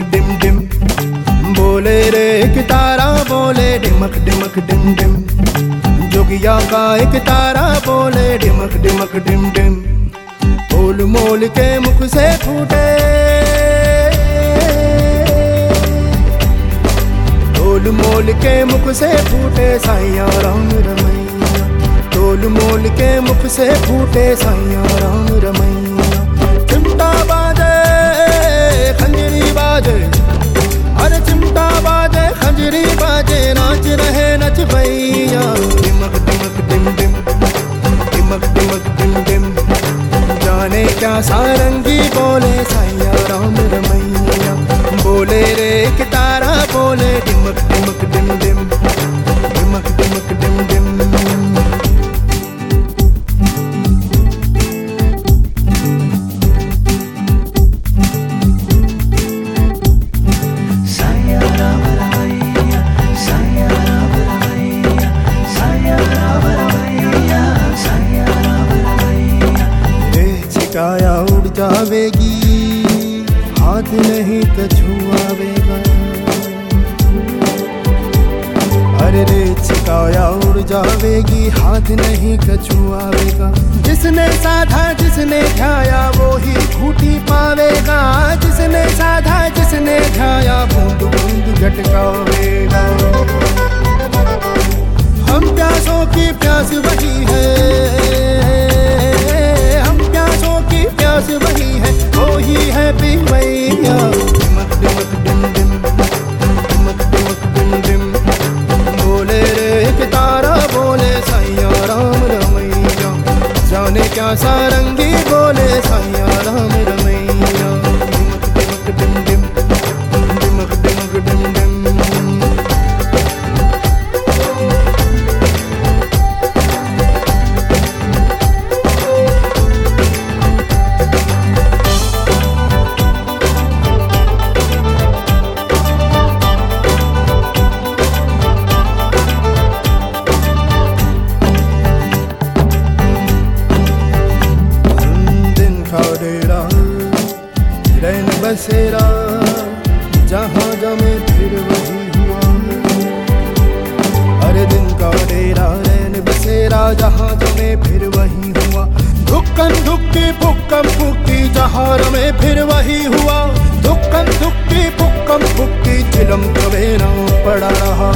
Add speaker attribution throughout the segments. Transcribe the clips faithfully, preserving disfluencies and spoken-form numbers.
Speaker 1: Dim डिम, बोले रे एक तारा बोले डिमक डिमक डिम डिम, जोगिया का एक तारा बोले डिमक डिमक डिम डिम। बोल मोल के मुख से फूटे, बोल मोल के मुख से फूटे साईं राम रमैया, बोल मोल के मुख से फूटे साईं राम रमैया। चिमटा बाजे खंजरी बाजे, अरे चिमटा बाजे खंजरी बाजे, नाच रहे नच भैया डिमक डिमक डिम डिम, डिमक डिमक डिम डिम। जाने क्या सारंगी बोले साईं राम रमैया, बोले रे एक तारा बोले डिमक डिमक डिम डिम, डिमक डिमक डिम डिम। काया उड़ जावेगी, हाथ नहीं तो छुआवेगा, अरे रे छिकाया उड़ जावेगी, हाथ नहीं तो छुआवेगा। जिसने साधा जिसने ध्याया वो ही खूटी पावेगा, जिसने साधा जिसने ध्याया बूंद बूंद झटकावेगा। हम प्यासों की प्यास वही है, प्यास वही है, वो ही है पीवैया डिमक डिमक डिम डिम, डिमक डिमक डिम डिम। बोले रे एक तारा बोले साईं राम रमैया, जाने क्या सारंगी बोले साईं राम रमैया डिमक डिमक डिम डिम, डिमक डिमक डिम डिम। बसेरा जहाँ जमे फिर वही हुआ, अरे दिन का डेरा रैन बसेरा जहाँ जमे फिर वही हुआ। धुक्कन धुक्की फुक्कम फुक्की जहाँ रमे फिर वही हुआ, धुक्कन धुक्की फुक्कम फुक्की चिलम कभी ना पड़ा रहा।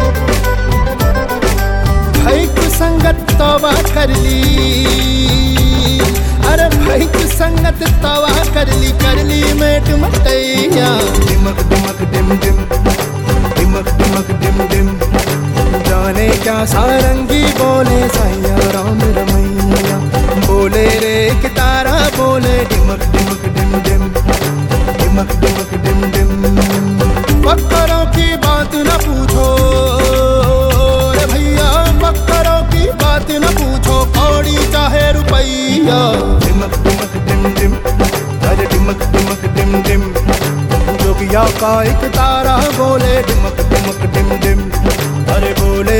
Speaker 1: भाई की संगत तौबा कर ली, अरे भाई की संगत तवा कर ली, कर ली मेट मटैया डिमक डिमक डिम डिम, डिमक डिमक डिम डिम। जाने क्या सारंगी बोले साईं राम रमैया, बोले रे एक तारा बोले डिमक डिमक डिम डिम, डिमक डिमक डिम डिम। पक्करों की बात न पूछो रे भैया, पक्करों की बात न पूछो, कौड़ी चाहे रुपैया डिमक डिमक डिम डिम, अरे डिमक डिमक डिम डिम। जोगिया का एक तारा बोले डिमक डिमक डिम डिम, अरे बोले